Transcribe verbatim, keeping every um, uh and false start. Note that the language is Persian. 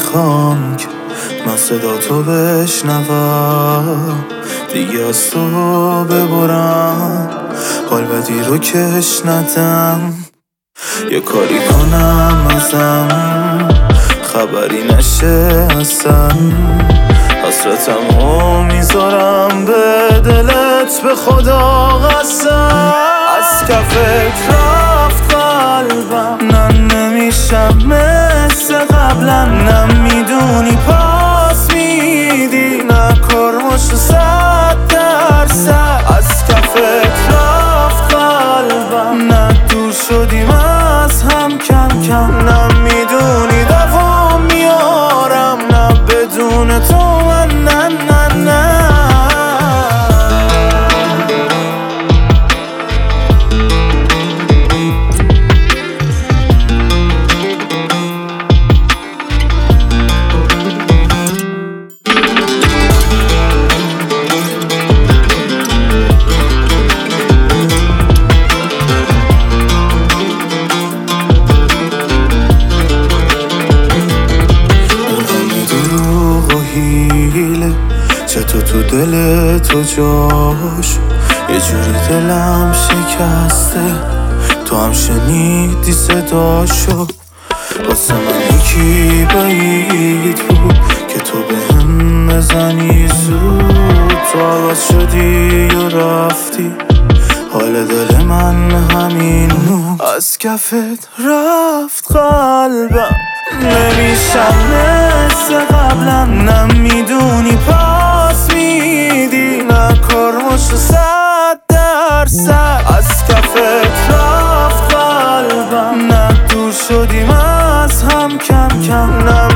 نمیخوام که من صدا تو بشنوم، دیگه از تو ببرم حال بدی رو کش ندم. یه کاری کنم ازم خبری نشه اصلا، حسرتم رو میذارم به دلت به خدا قسم. از کفت رفت قلبم، نه نمیشم مثل قبلا، نمیدونی پاس میدی نه کرماشو صد درصد. از کفت رفت قلبم، نه دور شدیم از هم کم کم، نمیدونی دوام میارم نه بدون تو من نه نه نه. چطور تو دل تو جاش یه جوری دلم شکسته، تو هم شنیدی صداشو. واسه من یکی بعید بود که تو به هم بزنی زود، تو عوض شدی و رفتی حال دل من همین بود. از کفت رفت قلبم، نمیشم مثل قبلا، نمیدونی پاس میدی نه کرماشو صد درصد. از کفت رفت قلبم، نه دور شدیم از هم کم کم، نه